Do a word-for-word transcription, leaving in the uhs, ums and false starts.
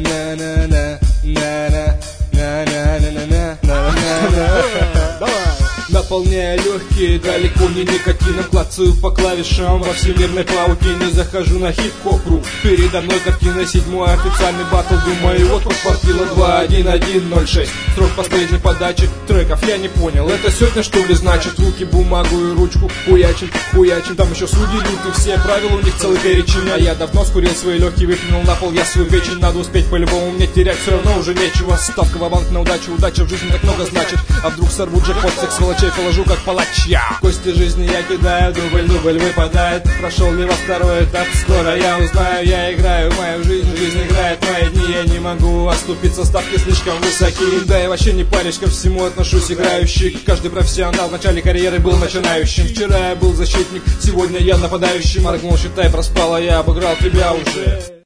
Наполняя легкие, далеко не никотином, клацаю по клавишам во всемирной паутине. Захожу на хип-хоп-ру, передо мной картина, седьмой официальный батл. Думаю, вот подпортила два один один ноль шесть. Срок последней подачи треков я не понял, это сегодня что ли значит? Руки, бумагу и ручку, хуячим, хуячим. Там еще судьи лютые, все правила у них целый перечень. А я давно скурил свои легкие, выплюнул на пол я свою печень. Надо успеть по-любому, мне терять все равно уже нечего. Ставка ва-банк на удачу, удача в жизни так много значит. А вдруг сорву джекпот, всех сволочей положу как палач я. Кости жизни я кидаю, дубль, дубль выпадает. Прошел ли во второй этап, скоро я узнаю. Я играю в мою жизнь, жизнь играет в мои дни. Я не могу оступиться, ставки слишком высоки. Да я вообще не парюсь, ко всему отношусь играющий. Каждый профессионал в начале карьеры был начинающим. Вчера я был защитник, сегодня я нападающий. Моргнул, считай, проспал, а я обыграл тебя уже.